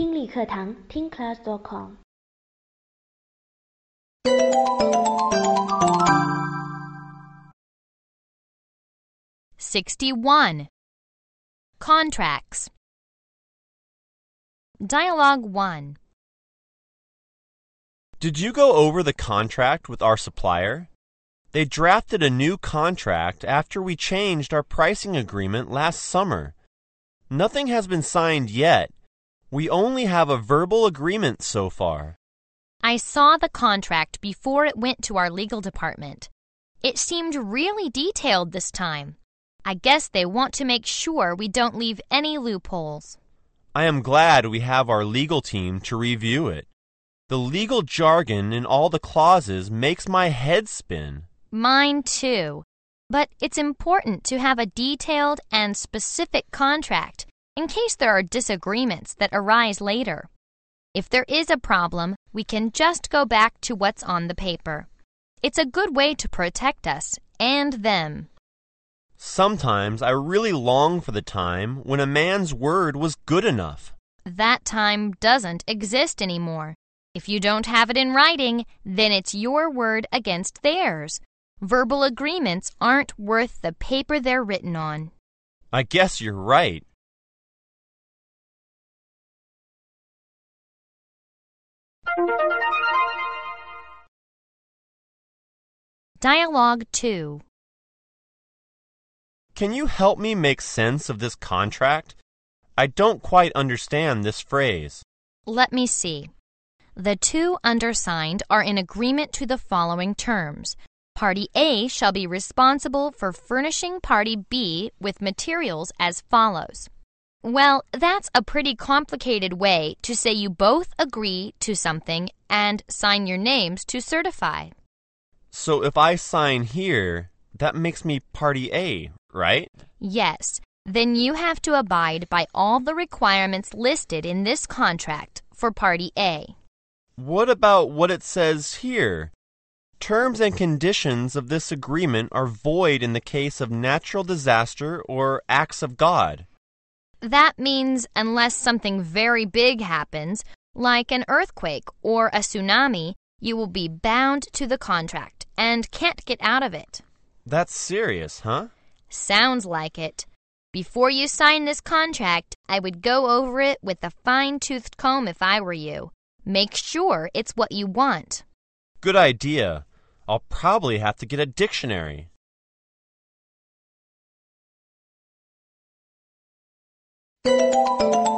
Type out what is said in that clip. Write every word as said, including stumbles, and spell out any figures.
听力课堂听 class dot com。 sixty-one. Contracts. Dialogue one. Did you go over the contract with our supplier? They drafted a new contract after we changed our pricing agreement last summer. Nothing has been signed yet. We only have a verbal agreement so far. I saw the contract before it went to our legal department. It seemed really detailed this time. I guess they want to make sure we don't leave any loopholes. I am glad we have our legal team to review it. The legal jargon in all the clauses makes my head spin. Mine too. But it's important to have a detailed and specific contract in case there are disagreements that arise later. If there is a problem, we can just go back to what's on the paper. It's a good way to protect us and them. Sometimes I really long for the time when a man's word was good enough. That time doesn't exist anymore. If you don't have it in writing, then it's your word against theirs. Verbal agreements aren't worth the paper they're written on. I guess you're right. Dialogue two. Can you help me make sense of this contract? I don't quite understand this phrase. Let me see. The two undersigned are in agreement to the following terms. Party A shall be responsible for furnishing Party B with materials as follows. Well, that's a pretty complicated way to say you both agree to something and sign your names to certify. So if I sign here, that makes me Party A, right? Yes. Then you have to abide by all the requirements listed in this contract for Party A. What about what it says here? Terms and conditions of this agreement are void in the case of natural disaster or acts of God. That means unless something very big happens, like an earthquake or a tsunami, you will be bound to the contract and can't get out of it. That's serious, huh? Sounds like it. Before you sign this contract, I would go over it with a fine-toothed comb if I were you. Make sure it's what you want. Good idea. I'll probably have to get a dictionary. Thank you.